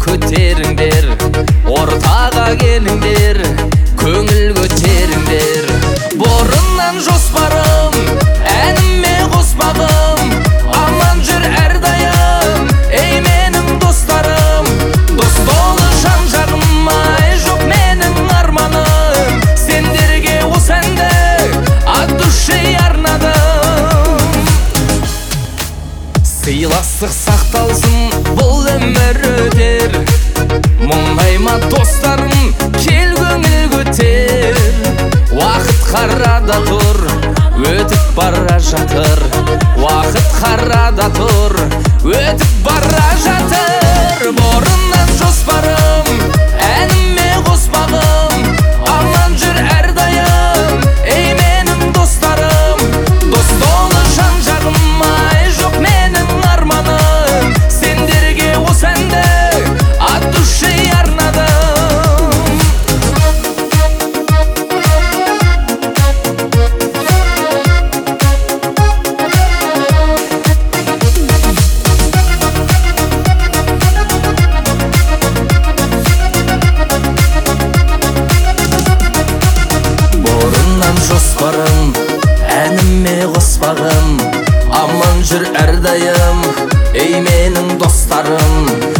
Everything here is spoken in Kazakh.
көтеріңдер, ортаға келіңдер, көңіл көтеріңдер. Бұрыннан жоспарым, әніме қоспағым, аман жүр әрдайым, ей менің достарым. Дос болы жан жағым, ай жоқ менің арманым, сендерге осы әнді от души арнадым. Сыйластық сақталсын, бұл өмір өтер, мұңайма достарым, кел көңіл көтер. Уақыт қарада тұр, өтіп бара жатыр, уақыт қарада тұр, өтіп бара жатыр. Бұрыннан жоспарым, әніме қоспағым, аман жүр әрдайым, ей менің достарым. Дос толы жан жағым, ай жоқ менің арманым, сендерге осы әнді от души арнадым. Жоспарым, әніме қоспағым, аман жүр әрдайым, ей менің достарым.